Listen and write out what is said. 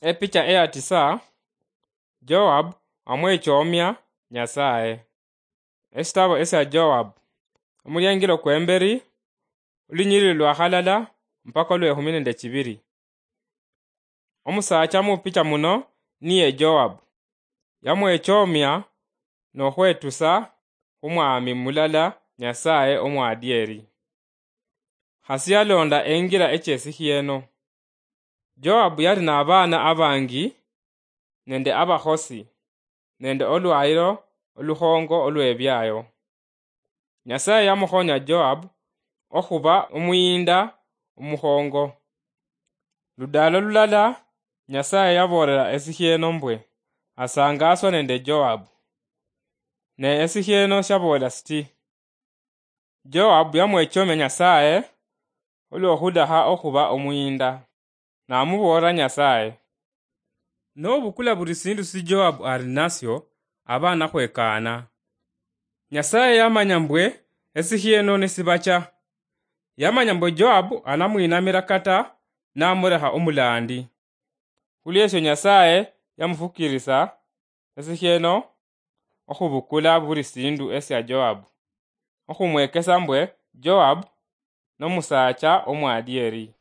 Epicha ya 9 Joab amwechomya Nyasaye. Esitabo esya Joab omulyangilo kwemberi ulinyilili lwa halala mpaka olwe 12. Omusacha mupicha muno niye Joab yamwechomya nohwetusa umwami mulala Nyasaye omwadyeri. Hasi yalonda engila echesi hieno. Joabu yali na abana abangi nende abahosi nende olwairo oluhongo olwebyayo. Nyasaye yamuhonya Joabu ohuba umuyinda umuhongo. Ludalo lulala Nyasaye yaborera esihieno mbwe asangaswa nende Joabu. Ne esihieno shabola siti Joabu yamwechomya Nyasaye olwohudaha ohuba umuyinda. Namubora Nyasaye nobukula buli sindu si Joabu ali nasyo abana hwekana. Nyasaye yamanya mbwe esihieno nesibacha. Yamanya mbwe Joabu anamwinamira kata namureha umulandi. Huliesyo Nyasaye yamufukirisa esihieno ohubukula buli sindu esya Joabu ohumwekesa mbwe Joabu nomusacha omwadyeri.